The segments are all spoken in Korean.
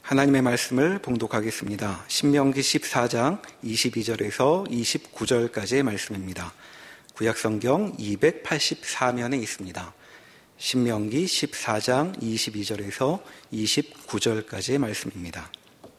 하나님의 말씀을 봉독하겠습니다. 신명기 14장 22절에서 29절까지의 말씀입니다. 구약성경 284면에 있습니다. 신명기 14장 22절에서 29절까지의 말씀입니다.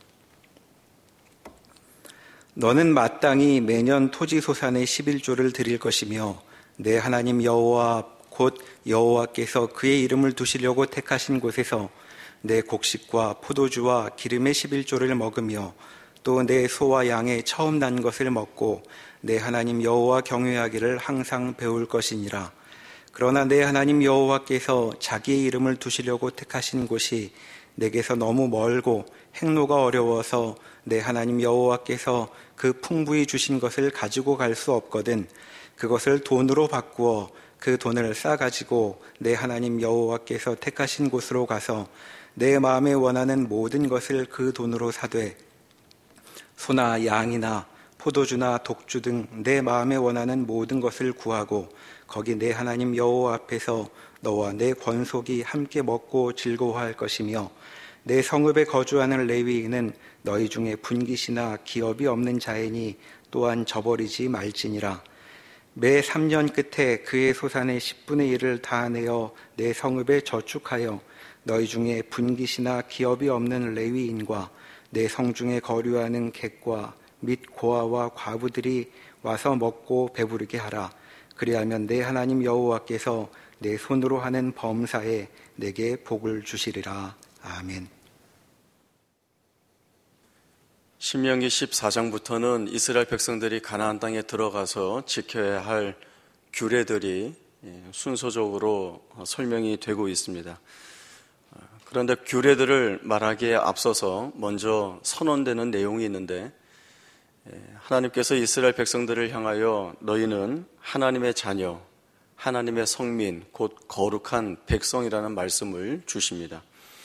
너는 마땅히 매년 토지소산의 11조를 드릴 것이며 내 하나님 여호와 곧 여호와께서 그의 이름을 두시려고 택하신 곳에서 내 곡식과 포도주와 기름의 11조를 먹으며 또 내 소와 양의 처음 난 것을 먹고 내 하나님 여호와 경외하기를 항상 배울 것이니라. 그러나 내 하나님 여호와께서 자기의 이름을 두시려고 택하신 곳이 내게서 너무 멀고 행로가 어려워서 내 하나님 여호와께서 그 풍부히 주신 것을 가지고 갈 수 없거든 그것을 돈으로 바꾸어 그 돈을 싸가지고 내 하나님 여호와께서 택하신 곳으로 가서 내 마음에 원하는 모든 것을 그 돈으로 사되 소나 양이나 포도주나 독주 등 내 마음에 원하는 모든 것을 구하고 거기 내 하나님 여호와 앞에서 너와 내 권속이 함께 먹고 즐거워할 것이며 내 성읍에 거주하는 레위인은 너희 중에 분깃이나 기업이 없는 자이니 또한 저버리지 말지니라. 매 3년 끝에 그의 소산의 10분의 1을 다 내어 내 성읍에 저축하여 너희 중에 분깃이나 기업이 없는 레위인과 내 성중에 거류하는 객과 및 고아와 과부들이 와서 먹고 배부르게 하라. 그리하면 내 하나님 여호와께서 내 손으로 하는 범사에 내게 복을 주시리라. 아멘. 신명기 14장부터는 이스라엘 백성들이 가나안 땅에 들어가서 지켜야 할 규례들이 순서적으로 설명이 되고 있습니다. 그런데 규례들을 말하기에 앞서서 먼저 선언되는 내용이 있는데 하나님께서 이스라엘 백성들을 향하여 너희는 하나님의 자녀, 하나님의 성민, 곧 거룩한 백성이라는 말씀을 주십니다.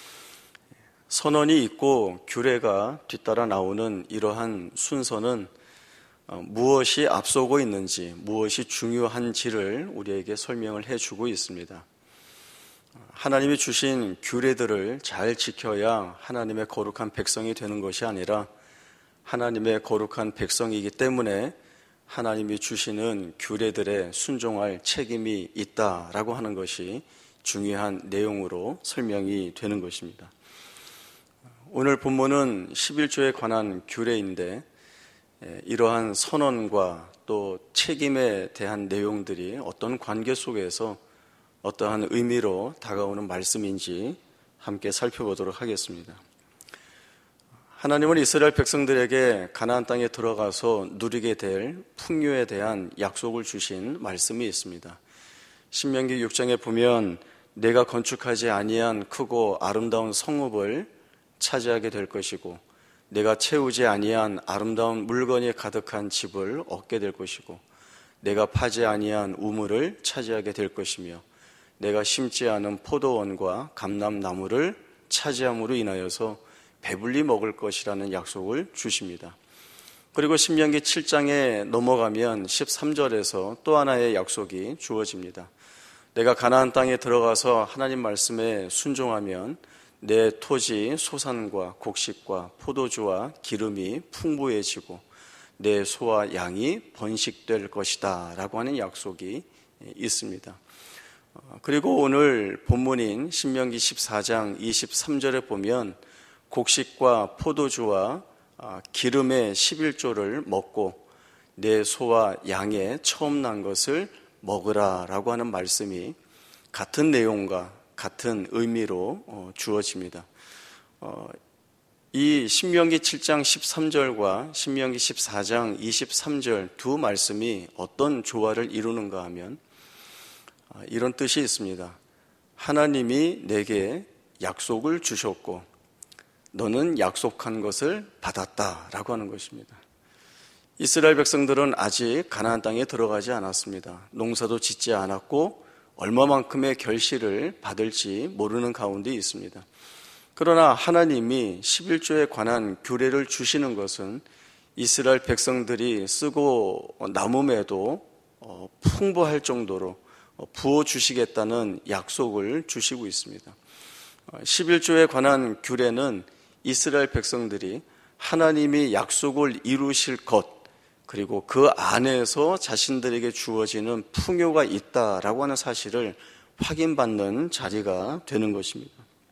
선언이 있고 규례가 뒤따라 나오는 이러한 순서는 무엇이 앞서고 있는지, 무엇이 중요한지를 우리에게 설명을 해주고 있습니다. 하나님이 주신 규례들을 잘 지켜야 하나님의 거룩한 백성이 되는 것이 아니라 하나님의 거룩한 백성이기 때문에 하나님이 주시는 규례들에 순종할 책임이 있다라고 하는 것이 중요한 내용으로 설명이 되는 것입니다. 오늘 본문은 11조에 관한 규례인데 이러한 선언과 또 책임에 대한 내용들이 어떤 관계 속에서 어떠한 의미로 다가오는 말씀인지 함께 살펴보도록 하겠습니다. 하나님은 이스라엘 백성들에게 가나안 땅에 들어가서 누리게 될 풍요에 대한 약속을 주신 말씀이 있습니다. 신명기 6장에 보면 내가 건축하지 아니한 크고 아름다운 성읍을 차지하게 될 것이고 내가 채우지 아니한 아름다운 물건이 가득한 집을 얻게 될 것이고 내가 파지 아니한 우물을 차지하게 될 것이며 내가 심지 않은 포도원과 감람나무를 차지함으로 인하여서 배불리 먹을 것이라는 약속을 주십니다. 그리고 신명기 7장에 넘어가면 13절에서 또 하나의 약속이 주어집니다. 내가 가나안 땅에 들어가서 하나님 말씀에 순종하면 내 토지 소산과 곡식과 포도주와 기름이 풍부해지고 내 소와 양이 번식될 것이다 라고 하는 약속이 있습니다. 그리고 오늘 본문인 신명기 14장 23절에 보면 곡식과 포도주와 기름의 11조를 먹고 내 소와 양의 처음 난 것을 먹으라 라고 하는 말씀이 같은 내용과 같은 의미로 주어집니다. 이 신명기 7장 13절과 신명기 14장 23절 두 말씀이 어떤 조화를 이루는가 하면 이런 뜻이 있습니다. 하나님이 내게 약속을 주셨고 너는 약속한 것을 받았다라고 하는 것입니다. 이스라엘 백성들은 아직 가나안 땅에 들어가지 않았습니다. 농사도 짓지 않았고 얼마만큼의 결실을 받을지 모르는 가운데 있습니다. 그러나 하나님이 11조에 관한 규례를 주시는 것은 이스라엘 백성들이 쓰고 남음에도 풍부할 정도로 부어주시겠다는 약속을 주시고 있습니다. 11조에 관한 규례는 이스라엘 백성들이 하나님이 약속을 이루실 것, 그리고 그 안에서 자신들에게 주어지는 풍요가 있다라고 하는 사실을 확인받는 자리가 되는 것입니다.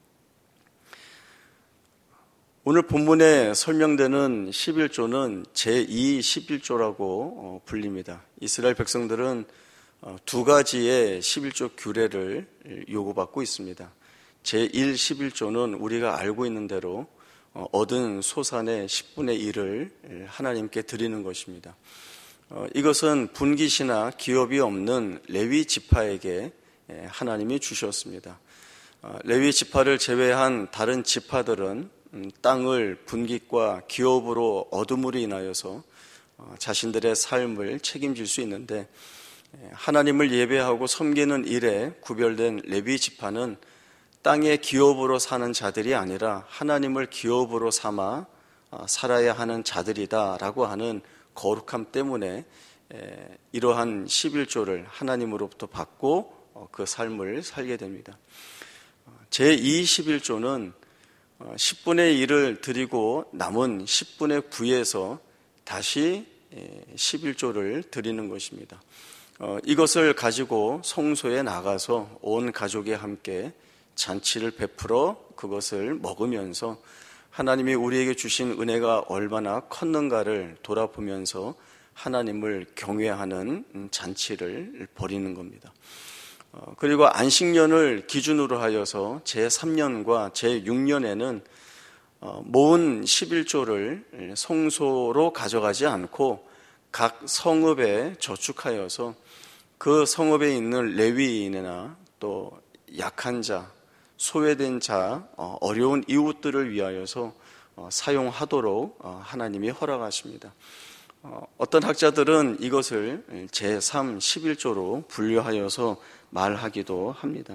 오늘 본문에 설명되는 11조는 제2 11조라고 불립니다. 이스라엘 백성들은 두 가지의 11조 규례를 요구받고 있습니다. 제1 11조는 우리가 알고 있는 대로 얻은 소산의 10분의 1을 하나님께 드리는 것입니다. 이것은 분깃이나 기업이 없는 레위 지파에게 하나님이 주셨습니다. 레위 지파를 제외한 다른 지파들은 땅을 분깃과 기업으로 얻음으로 인하여서 자신들의 삶을 책임질 수 있는데, 하나님을 예배하고 섬기는 일에 구별된 레위 지파는 땅의 기업으로 사는 자들이 아니라 하나님을 기업으로 삼아 살아야 하는 자들이다라고 하는 거룩함 때문에 이러한 11조를 하나님으로부터 받고 그 삶을 살게 됩니다. 제2 11조는 10분의 1을 드리고 남은 10분의 9에서 다시 11조를 드리는 것입니다. 이것을 가지고 성소에 나가서 온 가족이 함께 잔치를 베풀어 그것을 먹으면서 하나님이 우리에게 주신 은혜가 얼마나 컸는가를 돌아보면서 하나님을 경외하는 잔치를 벌이는 겁니다. 그리고 안식년을 기준으로 하여서 제3년과 제6년에는 모은 11조를 성소로 가져가지 않고 각 성읍에 저축하여서 그 성읍에 있는 레위인이나 또 약한 자, 소외된 자, 어려운 이웃들을 위하여서 사용하도록 하나님이 허락하십니다. 어떤 학자들은 이것을 제3 11조로 분류하여서 말하기도 합니다.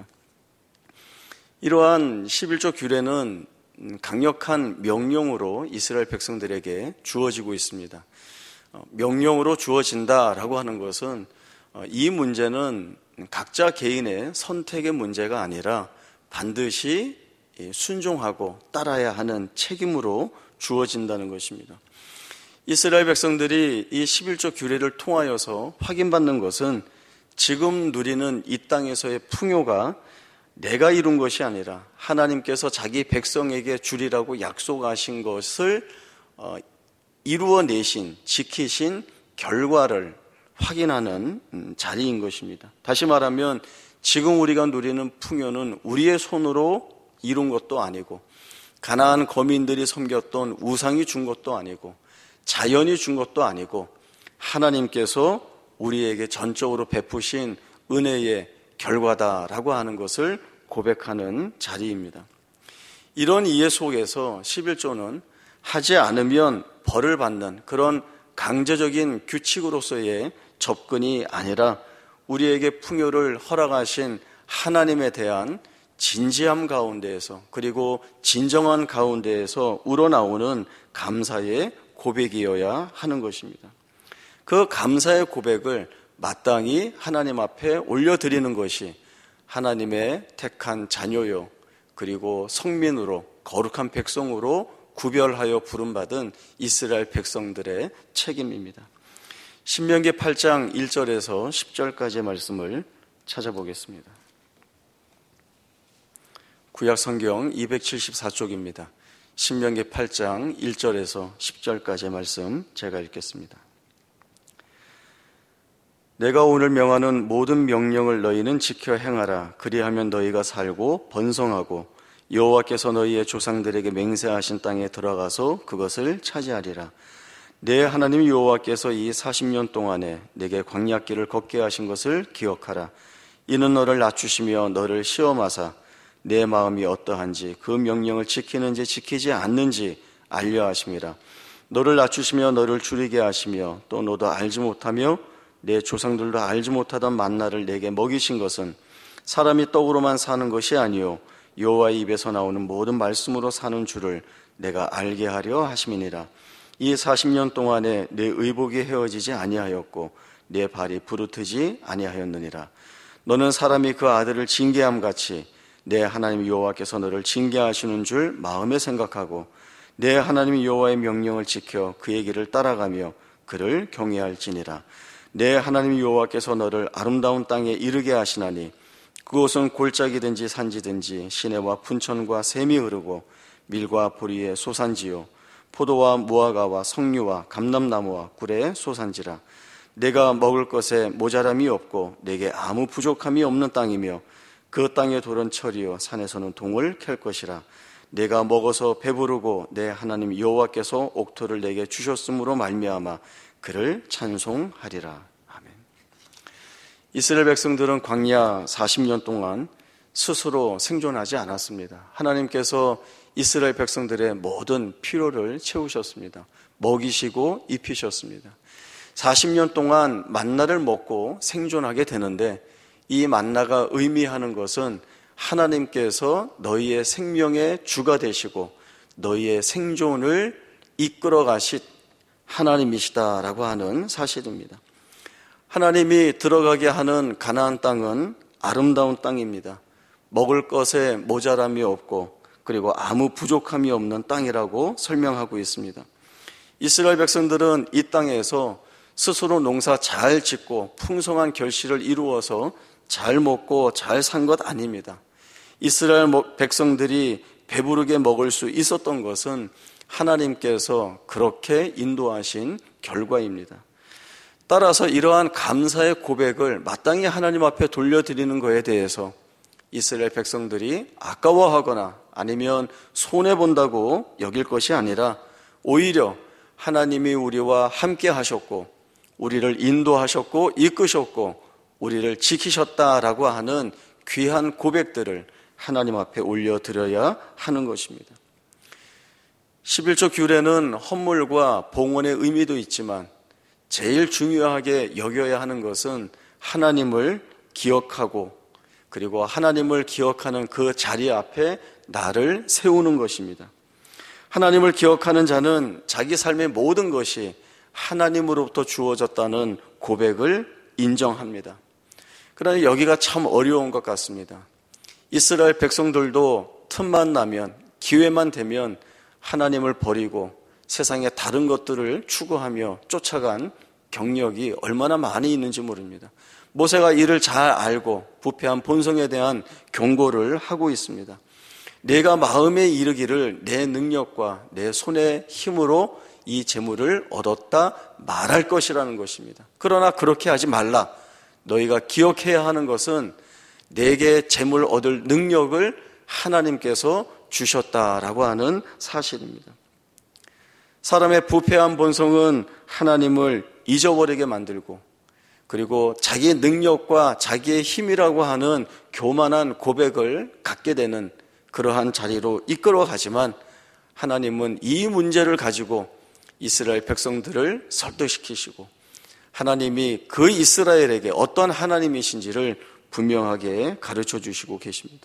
이러한 11조 규례는 강력한 명령으로 이스라엘 백성들에게 주어지고 있습니다. 명령으로 주어진다라고 하는 것은 이 문제는 각자 개인의 선택의 문제가 아니라 반드시 순종하고 따라야 하는 책임으로 주어진다는 것입니다. 이스라엘 백성들이 이 11조 규례를 통하여서 확인받는 것은 지금 누리는 이 땅에서의 풍요가 내가 이룬 것이 아니라 하나님께서 자기 백성에게 주리라고 약속하신 것을 이루어내신, 지키신 결과를 확인하는 자리인 것입니다. 다시 말하면 지금 우리가 누리는 풍요는 우리의 손으로 이룬 것도 아니고 가나안 거민들이 섬겼던 우상이 준 것도 아니고 자연이 준 것도 아니고 하나님께서 우리에게 전적으로 베푸신 은혜의 결과다라고 하는 것을 고백하는 자리입니다. 이런 이해 속에서 11조는 하지 않으면 벌을 받는 그런 강제적인 규칙으로서의 접근이 아니라 우리에게 풍요를 허락하신 하나님에 대한 진지함 가운데에서 그리고 진정한 가운데에서 우러나오는 감사의 고백이어야 하는 것입니다. 그 감사의 고백을 마땅히 하나님 앞에 올려드리는 것이 하나님의 택한 자녀요 그리고 성민으로 거룩한 백성으로 구별하여 부름받은 이스라엘 백성들의 책임입니다. 신명기 8장 1절에서 10절까지의 말씀을 찾아보겠습니다. 구약성경 274쪽입니다. 신명기 8장 1절에서 10절까지의 말씀 제가 읽겠습니다. 내가 오늘 명하는 모든 명령을 너희는 지켜 행하라. 그리하면 너희가 살고 번성하고 여호와께서 너희의 조상들에게 맹세하신 땅에 들어가서 그것을 차지하리라. 내 하나님 여호와께서 이 40년 동안에 내게 광야길을 걷게 하신 것을 기억하라. 이는 너를 낮추시며 너를 시험하사 내 마음이 어떠한지 그 명령을 지키는지 지키지 않는지 알려 하심이라. 너를 낮추시며 너를 줄이게 하시며 또 너도 알지 못하며 내 조상들도 알지 못하던 만나를 내게 먹이신 것은 사람이 떡으로만 사는 것이 아니요 여호와의 입에서 나오는 모든 말씀으로 사는 줄을 내가 알게 하려 하심이니라. 이 40년 동안에 내 의복이 헤어지지 아니하였고 내 발이 부르트지 아니하였느니라. 너는 사람이 그 아들을 징계함 같이 내 하나님 여호와께서 너를 징계하시는 줄 마음에 생각하고 내 하나님 여호와의 명령을 지켜 그의 길을 따라가며 그를 경외할지니라. 내 하나님 여호와께서 너를 아름다운 땅에 이르게 하시나니 그곳은 골짜기든지 산지든지 시내와 분천과 샘이 흐르고 밀과 보리의 소산지요 포도와 무화과와 석류와 감람나무와 꿀의 소산지라. 내가 먹을 것에 모자람이 없고 내게 아무 부족함이 없는 땅이며 그 땅의 돌은 철이요 산에서는 동을 캘 것이라. 내가 먹어서 배부르고 내 하나님 여호와께서 옥토를 내게 주셨으므로 말미암아 그를 찬송하리라. 아멘. 이스라엘 백성들은 광야 40년 동안 스스로 생존하지 않았습니다. 하나님께서 이스라엘 백성들의 모든 필요를 채우셨습니다. 먹이시고 입히셨습니다. 40년 동안 만나를 먹고 생존하게 되는데 이 만나가 의미하는 것은 하나님께서 너희의 생명의 주가 되시고 너희의 생존을 이끌어 가실 하나님이시다라고 하는 사실입니다. 하나님이 들어가게 하는 가나안 땅은 아름다운 땅입니다. 먹을 것에 모자람이 없고 그리고 아무 부족함이 없는 땅이라고 설명하고 있습니다. 이스라엘 백성들은 이 땅에서 스스로 농사 잘 짓고 풍성한 결실을 이루어서 잘 먹고 잘 산 것 아닙니다. 이스라엘 백성들이 배부르게 먹을 수 있었던 것은 하나님께서 그렇게 인도하신 결과입니다. 따라서 이러한 감사의 고백을 마땅히 하나님 앞에 돌려드리는 것에 대해서 이스라엘 백성들이 아까워하거나 아니면 손해본다고 여길 것이 아니라 오히려 하나님이 우리와 함께 하셨고 우리를 인도하셨고 이끄셨고 우리를 지키셨다라고 하는 귀한 고백들을 하나님 앞에 올려드려야 하는 것입니다. 11조 규례는 헌물과 봉헌의 의미도 있지만 제일 중요하게 여겨야 하는 것은 하나님을 기억하고 그리고 하나님을 기억하는 그 자리 앞에 나를 세우는 것입니다. 하나님을 기억하는 자는 자기 삶의 모든 것이 하나님으로부터 주어졌다는 고백을 인정합니다. 그러나 여기가 참 어려운 것 같습니다. 이스라엘 백성들도 틈만 나면 기회만 되면 하나님을 버리고 세상의 다른 것들을 추구하며 쫓아간 경력이 얼마나 많이 있는지 모릅니다. 모세가 이를 잘 알고 부패한 본성에 대한 경고를 하고 있습니다. 내가 마음에 이르기를 내 능력과 내 손의 힘으로 이 재물을 얻었다 말할 것이라는 것입니다. 그러나 그렇게 하지 말라. 너희가 기억해야 하는 것은 내게 재물 얻을 능력을 하나님께서 주셨다라고 하는 사실입니다. 사람의 부패한 본성은 하나님을 잊어버리게 만들고 그리고 자기의 능력과 자기의 힘이라고 하는 교만한 고백을 갖게 되는 그러한 자리로 이끌어가지만 하나님은 이 문제를 가지고 이스라엘 백성들을 설득시키시고 하나님이 그 이스라엘에게 어떤 하나님이신지를 분명하게 가르쳐 주시고 계십니다.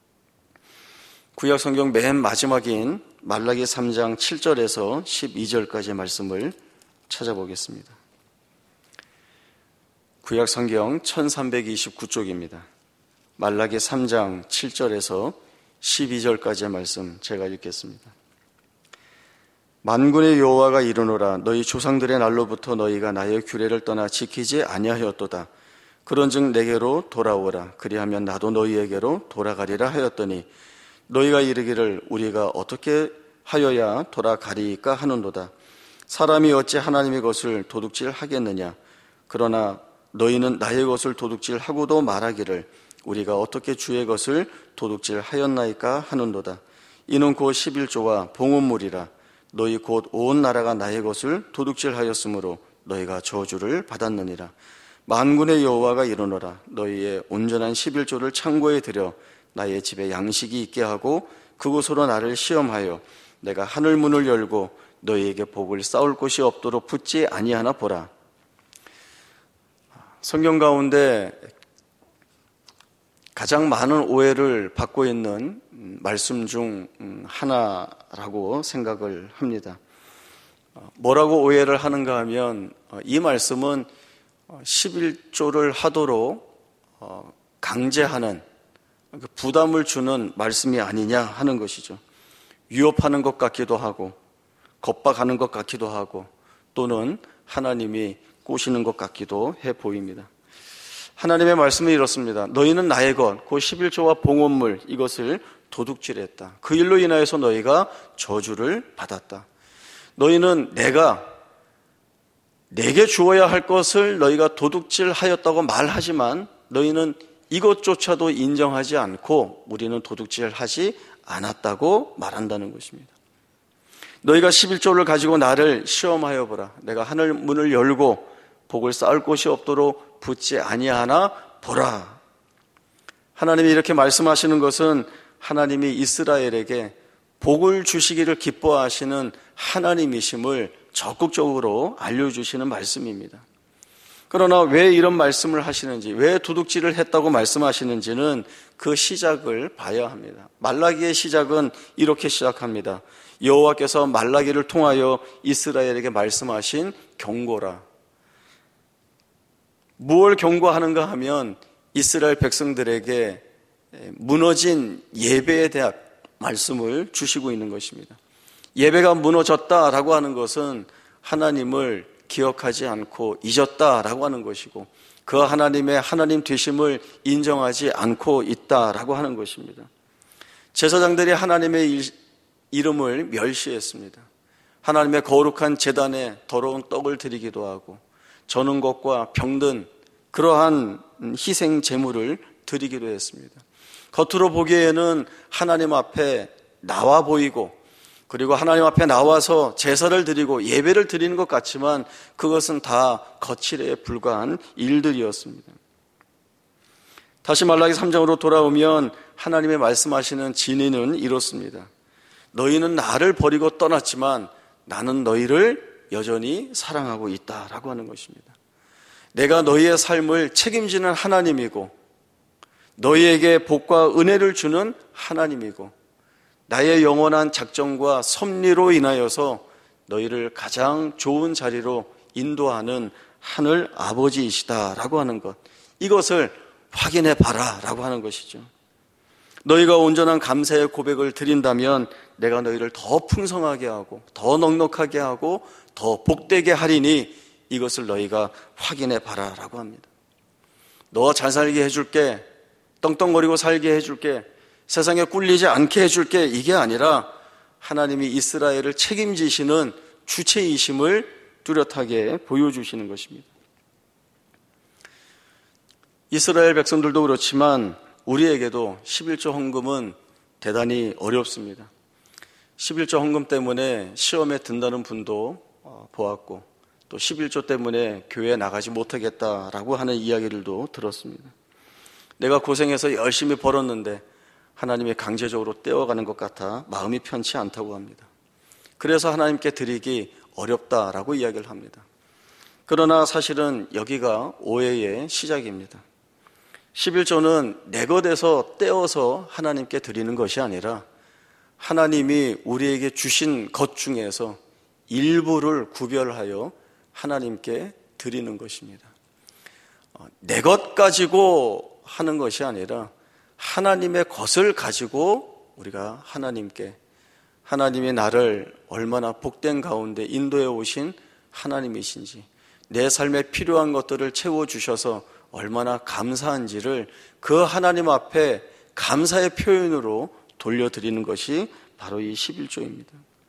구약 성경 맨 마지막인 말라기 3장 7절에서 12절까지의 말씀을 찾아보겠습니다. 구약 성경 1329쪽입니다. 말라기 3장 7절에서 12절까지의 말씀 제가 읽겠습니다. 만군의 여호와가 이르노라. 너희 조상들의 날로부터 너희가 나의 규례를 떠나 지키지 아니하였도다. 그런즉 내게로 돌아오라. 그리하면 나도 너희에게로 돌아가리라 하였더니 너희가 이르기를 우리가 어떻게 하여야 돌아가리까 하는도다. 사람이 어찌 하나님의 것을 도둑질 하겠느냐. 그러나 너희는 나의 것을 도둑질 하고도 말하기를 우리가 어떻게 주의 것을 도둑질 하였나이까 하는도다. 이는 곧 11조와 봉헌물이라. 너희 곧 온 나라가 나의 것을 도둑질 하였으므로 너희가 저주를 받았느니라. 만군의 여호와가 이르노라. 너희의 온전한 11조를 창고에 들여 나의 집에 양식이 있게 하고 그곳으로 나를 시험하여 내가 하늘 문을 열고 너희에게 복을 쌓을 곳이 없도록 붙지 아니하나 보라. 성경 가운데 가장 많은 오해를 받고 있는 말씀 중 하나라고 생각을 합니다. 뭐라고 오해를 하는가 하면 이 말씀은 11조를 하도록 강제하는 부담을 주는 말씀이 아니냐 하는 것이죠. 위협하는 것 같기도 하고 겁박하는 것 같기도 하고 또는 하나님이 꼬시는 것 같기도 해 보입니다. 하나님의 말씀은 이렇습니다. 너희는 나의 것, 그 11조와 봉헌물 이것을 도둑질했다. 그 일로 인하여서 너희가 저주를 받았다. 너희는 내게 주어야 할 것을 너희가 도둑질하였다고 말하지만 너희는 이것조차도 인정하지 않고 우리는 도둑질하지 않았다고 말한다는 것입니다. 너희가 11조를 가지고 나를 시험하여 보라. 내가 하늘 문을 열고 복을 쌓을 곳이 없도록 붙지 아니하나 보라. 하나님이 이렇게 말씀하시는 것은 하나님이 이스라엘에게 복을 주시기를 기뻐하시는 하나님이심을 적극적으로 알려주시는 말씀입니다. 그러나 왜 이런 말씀을 하시는지, 왜 도둑질을 했다고 말씀하시는지는 그 시작을 봐야 합니다. 말라기의 시작은 이렇게 시작합니다. 여호와께서 말라기를 통하여 이스라엘에게 말씀하신 경고라. 무엇을 경고하는가 하면 이스라엘 백성들에게 무너진 예배에 대한 말씀을 주시고 있는 것입니다. 예배가 무너졌다라고 하는 것은 하나님을 기억하지 않고 잊었다라고 하는 것이고 그 하나님의 하나님 되심을 인정하지 않고 있다라고 하는 것입니다. 제사장들이 하나님의 이름을 멸시했습니다. 하나님의 거룩한 제단에 더러운 떡을 드리기도 하고 저는 것과 병든 그러한 희생 제물을 드리기도 했습니다. 겉으로 보기에는 하나님 앞에 나와 보이고 그리고 하나님 앞에 나와서 제사를 드리고 예배를 드리는 것 같지만 그것은 다 거칠에 불과한 일들이었습니다. 다시 말라기 3장으로 돌아오면 하나님의 말씀하시는 진리는 이렇습니다. 너희는 나를 버리고 떠났지만 나는 너희를 여전히 사랑하고 있다라고 하는 것입니다. 내가 너희의 삶을 책임지는 하나님이고 너희에게 복과 은혜를 주는 하나님이고 나의 영원한 작정과 섭리로 인하여서 너희를 가장 좋은 자리로 인도하는 하늘 아버지이시다라고 하는 것, 이것을 확인해 봐라라고 하는 것이죠. 너희가 온전한 감사의 고백을 드린다면 내가 너희를 더 풍성하게 하고 더 넉넉하게 하고 더 복되게 하리니 이것을 너희가 확인해 봐라라고 합니다. 너 잘 살게 해줄게, 떵떵거리고 살게 해줄게, 세상에 꿀리지 않게 해줄게, 이게 아니라 하나님이 이스라엘을 책임지시는 주체이심을 뚜렷하게 보여주시는 것입니다. 이스라엘 백성들도 그렇지만 우리에게도 11조 헌금은 대단히 어렵습니다. 11조 헌금 때문에 시험에 든다는 분도 보았고 또 11조 때문에 교회에 나가지 못하겠다라고 하는 이야기들도 들었습니다. 내가 고생해서 열심히 벌었는데 하나님이 강제적으로 떼어가는 것 같아 마음이 편치 않다고 합니다. 그래서 하나님께 드리기 어렵다라고 이야기를 합니다. 그러나 사실은 여기가 오해의 시작입니다. 11조는 내 것에서 떼어서 하나님께 드리는 것이 아니라 하나님이 우리에게 주신 것 중에서 일부를 구별하여 하나님께 드리는 것입니다. 내 것 가지고 하는 것이 아니라 하나님의 것을 가지고 우리가 하나님께, 하나님이 나를 얼마나 복된 가운데 인도해 오신 하나님이신지, 내 삶에 필요한 것들을 채워주셔서 얼마나 감사한지를 그 하나님 앞에 감사의 표현으로 돌려드리는 것이 바로 이 11조입니다.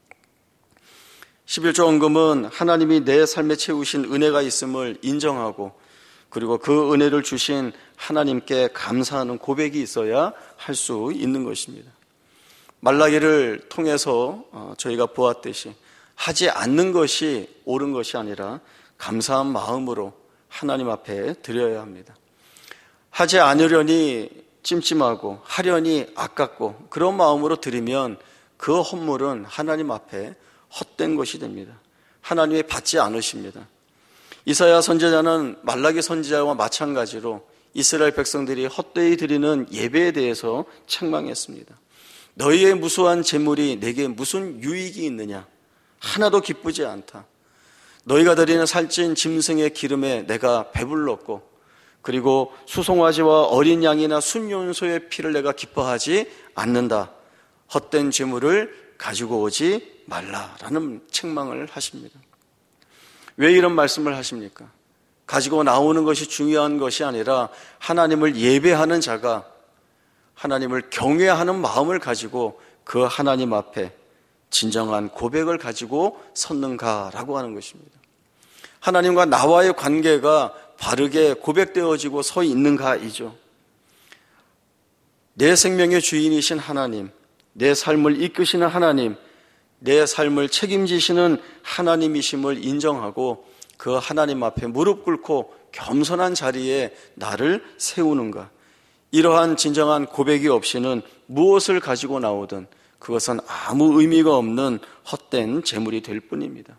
11조 헌금은 하나님이 내 삶에 채우신 은혜가 있음을 인정하고 그리고 그 은혜를 주신 하나님께 감사하는 고백이 있어야 할 수 있는 것입니다. 말라기를 통해서 저희가 보았듯이 하지 않는 것이 옳은 것이 아니라 감사한 마음으로 하나님 앞에 드려야 합니다. 하지 않으려니 찜찜하고 하려니 아깝고 그런 마음으로 드리면 그 헌물은 하나님 앞에 헛된 것이 됩니다. 하나님이 받지 않으십니다. 이사야 선지자는 말라기 선지자와 마찬가지로 이스라엘 백성들이 헛되이 드리는 예배에 대해서 책망했습니다. 너희의 무수한 재물이 내게 무슨 유익이 있느냐? 하나도 기쁘지 않다. 너희가 드리는 살찐 짐승의 기름에 내가 배불렀고 그리고 수송아지와 어린 양이나 순염소의 피를 내가 기뻐하지 않는다. 헛된 재물을 가지고 오지 말라라는 책망을 하십니다. 왜 이런 말씀을 하십니까? 가지고 나오는 것이 중요한 것이 아니라 하나님을 예배하는 자가 하나님을 경외하는 마음을 가지고 그 하나님 앞에 진정한 고백을 가지고 섰는가라고 하는 것입니다. 하나님과 나와의 관계가 바르게 고백되어지고 서 있는가이죠. 내 생명의 주인이신 하나님, 내 삶을 이끄시는 하나님, 내 삶을 책임지시는 하나님이심을 인정하고 그 하나님 앞에 무릎 꿇고 겸손한 자리에 나를 세우는가. 이러한 진정한 고백이 없이는 무엇을 가지고 나오든 그것은 아무 의미가 없는 헛된 재물이 될 뿐입니다.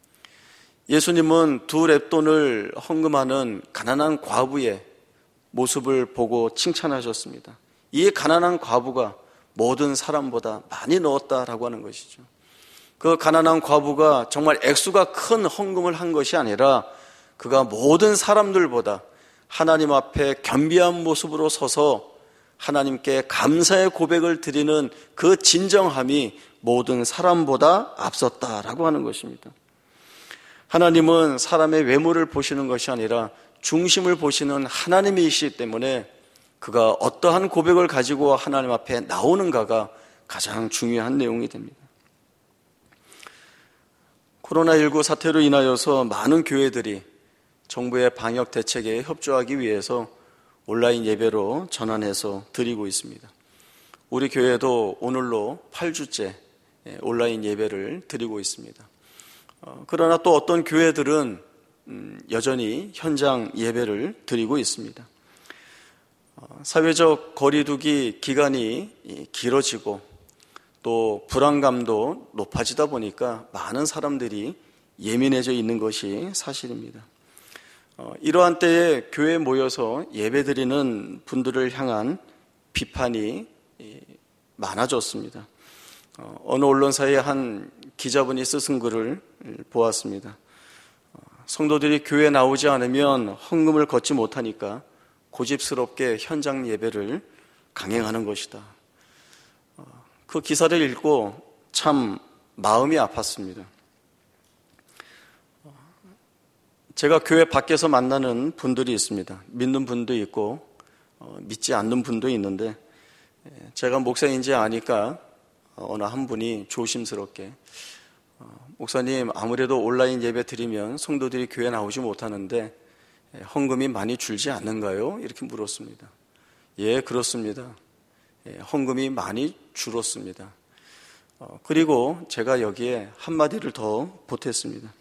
예수님은 2렙돈을 헌금하는 가난한 과부의 모습을 보고 칭찬하셨습니다. 이 가난한 과부가 모든 사람보다 많이 넣었다라고 하는 것이죠. 그 가난한 과부가 정말 액수가 큰 헌금을 한 것이 아니라 그가 모든 사람들보다 하나님 앞에 겸비한 모습으로 서서 하나님께 감사의 고백을 드리는 그 진정함이 모든 사람보다 앞섰다라고 하는 것입니다. 하나님은 사람의 외모를 보시는 것이 아니라 중심을 보시는 하나님이시기 때문에 그가 어떠한 고백을 가지고 하나님 앞에 나오는가가 가장 중요한 내용이 됩니다. 코로나19 사태로 인하여서 많은 교회들이 정부의 방역 대책에 협조하기 위해서 온라인 예배로 전환해서 드리고 있습니다. 우리 교회도 오늘로 8주째 온라인 예배를 드리고 있습니다. 그러나 또 어떤 교회들은 여전히 현장 예배를 드리고 있습니다. 사회적 거리두기 기간이 길어지고 또 불안감도 높아지다 보니까 많은 사람들이 예민해져 있는 것이 사실입니다. 이러한 때에 교회에 모여서 예배드리는 분들을 향한 비판이 많아졌습니다. 어느 언론사의 한 기자분이 쓰신 글을 보았습니다. 성도들이 교회에 나오지 않으면 헌금을 걷지 못하니까 고집스럽게 현장 예배를 강행하는 것이다. 그 기사를 읽고 참 마음이 아팠습니다. 제가 교회 밖에서 만나는 분들이 있습니다. 믿는 분도 있고 믿지 않는 분도 있는데 제가 목사인지 아니까 어느 한 분이 조심스럽게 목사님 아무래도 온라인 예배 드리면 성도들이 교회 나오지 못하는데 헌금이 많이 줄지 않는가요? 이렇게 물었습니다. 예, 그렇습니다. 헌금이 많이 줄었습니다. 그리고 제가 여기에 한마디를 더 보탰습니다.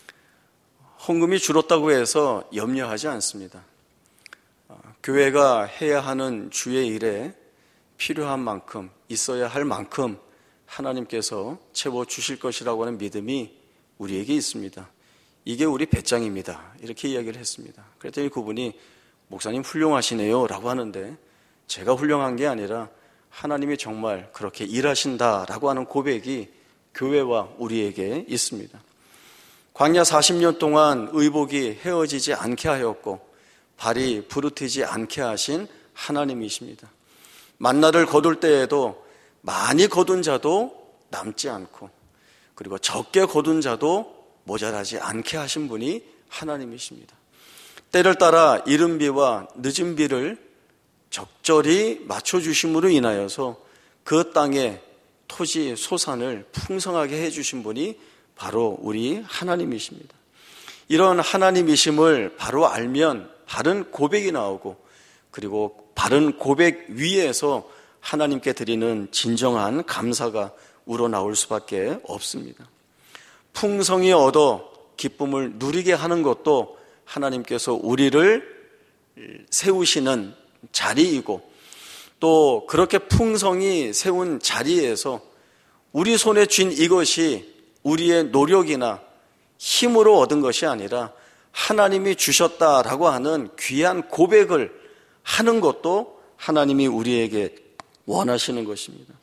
헌금이 줄었다고 해서 염려하지 않습니다. 교회가 해야 하는 주의 일에 필요한 만큼, 있어야 할 만큼 하나님께서 채워주실 것이라고 하는 믿음이 우리에게 있습니다. 이게 우리 배짱입니다. 이렇게 이야기를 했습니다. 그랬더니 그분이 목사님 훌륭하시네요 라고 하는데 제가 훌륭한 게 아니라 하나님이 정말 그렇게 일하신다라고 하는 고백이 교회와 우리에게 있습니다. 광야 40년 동안 의복이 헤어지지 않게 하였고 발이 부르트지 않게 하신 하나님이십니다. 만나를 거둘 때에도 많이 거둔 자도 남지 않고 그리고 적게 거둔 자도 모자라지 않게 하신 분이 하나님이십니다. 때를 따라 이른 비와 늦은 비를 적절히 맞춰주심으로 인하여서 그 땅에 토지 소산을 풍성하게 해주신 분이 바로 우리 하나님이십니다. 이런 하나님이심을 바로 알면 바른 고백이 나오고 그리고 바른 고백 위에서 하나님께 드리는 진정한 감사가 우러나올 수밖에 없습니다. 풍성히 얻어 기쁨을 누리게 하는 것도 하나님께서 우리를 세우시는 자리이고 또 그렇게 풍성히 세운 자리에서 우리 손에 쥔 이것이 우리의 노력이나 힘으로 얻은 것이 아니라 하나님이 주셨다라고 하는 귀한 고백을 하는 것도 하나님이 우리에게 원하시는 것입니다.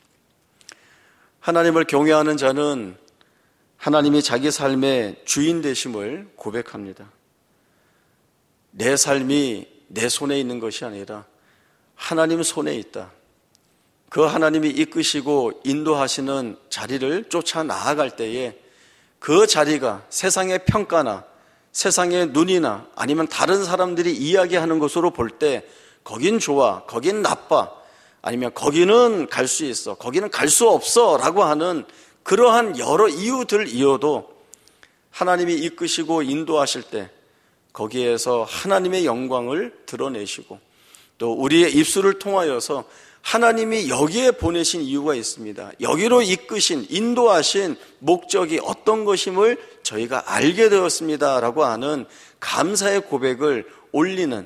하나님을 경외하는 자는 하나님이 자기 삶의 주인 되심을 고백합니다. 내 삶이 내 손에 있는 것이 아니라 하나님 손에 있다. 그 하나님이 이끄시고 인도하시는 자리를 쫓아 나아갈 때에 그 자리가 세상의 평가나 세상의 눈이나 아니면 다른 사람들이 이야기하는 것으로 볼 때 거긴 좋아, 거긴 나빠, 아니면 거기는 갈 수 있어, 거기는 갈 수 없어 라고 하는 그러한 여러 이유들 이어도 하나님이 이끄시고 인도하실 때 거기에서 하나님의 영광을 드러내시고 또 우리의 입술을 통하여서 하나님이 여기에 보내신 이유가 있습니다. 여기로 이끄신, 인도하신 목적이 어떤 것임을 저희가 알게 되었습니다 라고 하는 감사의 고백을 올리는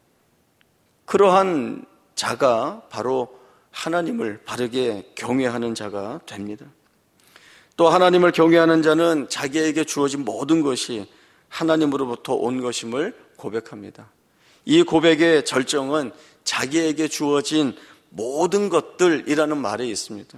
그러한 자가 바로 하나님을 바르게 경외하는 자가 됩니다. 또 하나님을 경외하는 자는 자기에게 주어진 모든 것이 하나님으로부터 온 것임을 고백합니다. 이 고백의 절정은 자기에게 주어진 모든 것들이라는 말에 있습니다.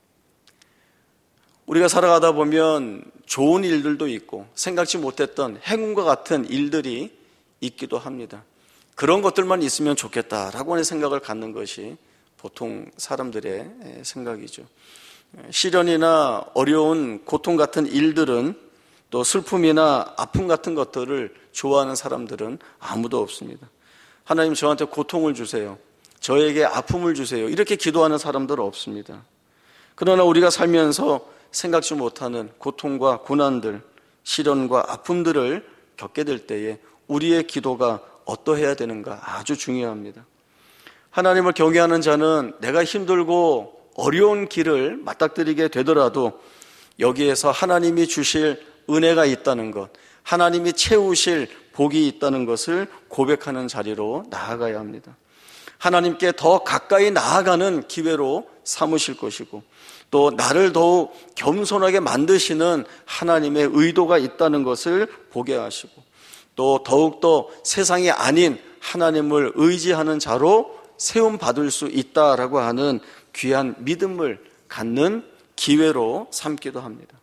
우리가 살아가다 보면 좋은 일들도 있고 생각지 못했던 행운과 같은 일들이 있기도 합니다. 그런 것들만 있으면 좋겠다라고 하는 생각을 갖는 것이 보통 사람들의 생각이죠. 시련이나 어려운 고통 같은 일들은 또 슬픔이나 아픔 같은 것들을 좋아하는 사람들은 아무도 없습니다. 하나님 저한테 고통을 주세요. 저에게 아픔을 주세요. 이렇게 기도하는 사람들은 없습니다. 그러나 우리가 살면서 생각지 못하는 고통과 고난들, 시련과 아픔들을 겪게 될 때에 우리의 기도가 어떠해야 되는가 아주 중요합니다. 하나님을 경외하는 자는 내가 힘들고 어려운 길을 맞닥뜨리게 되더라도 여기에서 하나님이 주실 은혜가 있다는 것, 하나님이 채우실 복이 있다는 것을 고백하는 자리로 나아가야 합니다. 하나님께 더 가까이 나아가는 기회로 삼으실 것이고 또 나를 더욱 겸손하게 만드시는 하나님의 의도가 있다는 것을 보게 하시고 또 더욱더 세상이 아닌 하나님을 의지하는 자로 세움받을 수 있다라고 하는 귀한 믿음을 갖는 기회로 삼기도 합니다.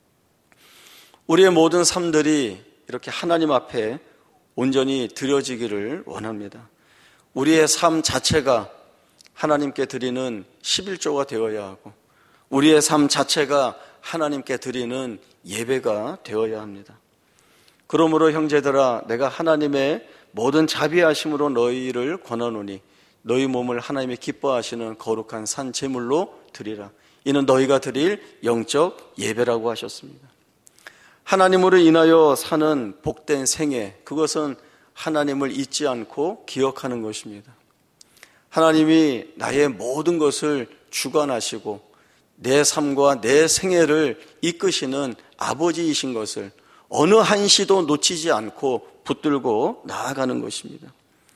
우리의 모든 삶들이 이렇게 하나님 앞에 온전히 드려지기를 원합니다. 우리의 삶 자체가 하나님께 드리는 11조가 되어야 하고 우리의 삶 자체가 하나님께 드리는 예배가 되어야 합니다. 그러므로 형제들아 내가 하나님의 모든 자비하심으로 너희를 권하노니 너희 몸을 하나님의 기뻐하시는 거룩한 산 제물로 드리라. 이는 너희가 드릴 영적 예배라고 하셨습니다. 하나님으로 인하여 사는 복된 생애, 그것은 하나님을 잊지 않고 기억하는 것입니다. 하나님이 나의 모든 것을 주관하시고 내 삶과 내 생애를 이끄시는 아버지이신 것을 어느 한시도 놓치지 않고 붙들고 나아가는 것입니다.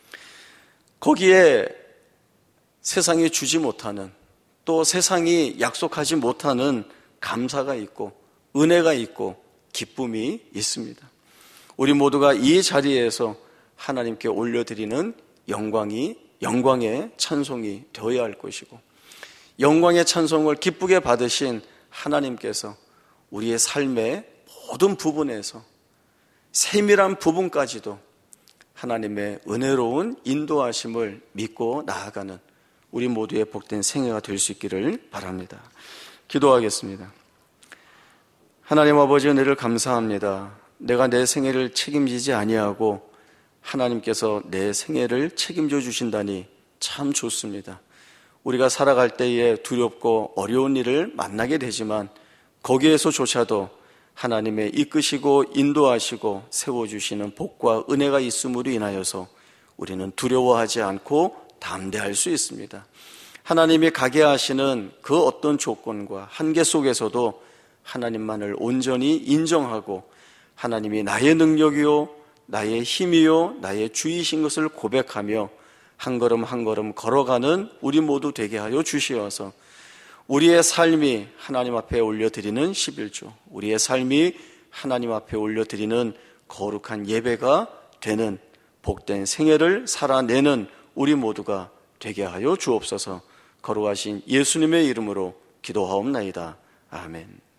거기에 세상이 주지 못하는 또 세상이 약속하지 못하는 감사가 있고 은혜가 있고 기쁨이 있습니다. 우리 모두가 이 자리에서 하나님께 올려드리는 영광의 찬송이 되어야 할 것이고 영광의 찬송을 기쁘게 받으신 하나님께서 우리의 삶의 모든 부분에서 세밀한 부분까지도 하나님의 은혜로운 인도하심을 믿고 나아가는 우리 모두의 복된 생애가 될 수 있기를 바랍니다. 기도하겠습니다. 하나님 아버지 은혜를 감사합니다. 내가 내 생애를 책임지지 아니하고 하나님께서 내 생애를 책임져 주신다니 참 좋습니다. 우리가 살아갈 때에 두렵고 어려운 일을 만나게 되지만 거기에서조차도 하나님의 이끄시고 인도하시고 세워주시는 복과 은혜가 있음으로 인하여서 우리는 두려워하지 않고 담대할 수 있습니다. 하나님이 가게 하시는 그 어떤 조건과 한계 속에서도 하나님만을 온전히 인정하고 하나님이 나의 능력이요 나의 힘이요 나의 주이신 것을 고백하며 한 걸음 한 걸음 걸어가는 우리 모두 되게 하여 주시어서 우리의 삶이 하나님 앞에 올려드리는 11조, 우리의 삶이 하나님 앞에 올려드리는 거룩한 예배가 되는 복된 생애를 살아내는 우리 모두가 되게 하여 주옵소서. 거룩하신 예수님의 이름으로 기도하옵나이다. 아멘.